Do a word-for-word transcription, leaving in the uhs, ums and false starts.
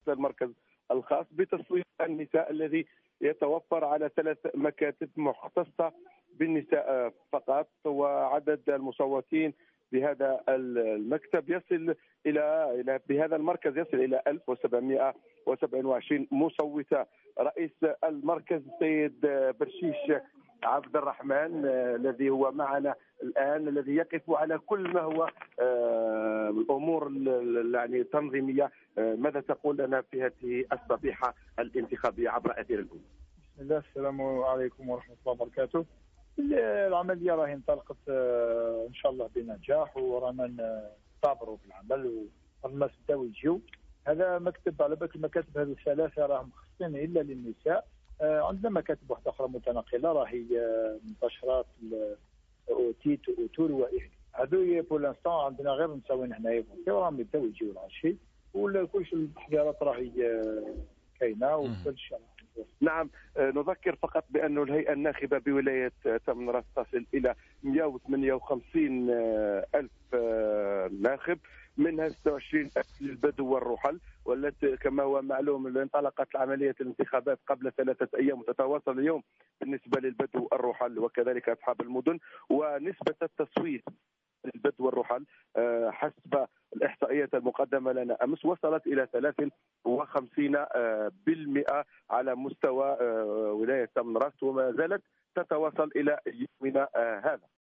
المركز الخاص بتصويت النساء الذي يتوفر على ثلاث مكاتب مختصة بالنساء فقط، وعدد المصوتين بهذا المكتب يصل الى الى بهذا المركز يصل الى ألف وسبعمائة وسبعة وعشرين مصوته. رئيس المركز السيد برشيش عبد الرحمن الذي هو معنا الان، الذي يقف على كل ما هو الامور يعني التنظيميه. ماذا تقول لنا في هذه الصبيحه الانتخابيه عبر اثير الأولى؟ بسم الله، السلام عليكم ورحمه الله وبركاته. العمليه راهي انطلقت ان شاء الله بنجاح، ورانا نصابروا بالعمل والناس بداو يجيو. هذا مكتب على بالك المكاتب هذه الثلاثه راهم مخصصين الا للنساء. عندنا مكاتب واحده اخرى متنقله راهي منتشره في اوتيت واوتور واحد. هذو بور لانستون عندنا غير نساوين هنايا راهم يبداو يجيو العشي، وكلش التحضيرات راهي كاينه وكل شيء. نعم، نذكر فقط بأن الهيئة الناخبة بولاية تمن راس تصل إلى مئة وثمانية وخمسين ألف ناخب، منها ستة وعشرين ألف للبدو والرحل، والتي كما هو معلوم انطلقت عملية الانتخابات قبل ثلاثة أيام وتتواصل اليوم بالنسبة للبدو والرحل وكذلك أصحاب المدن. ونسبة التصويت للبدو والرحل حسب الإحصائيات المقدمة لنا أمس وصلت إلى ثلاثة وخمسين بالمئة على مستوى ولاية تمن راس، وما زالت تتواصل إلى يومنا هذا.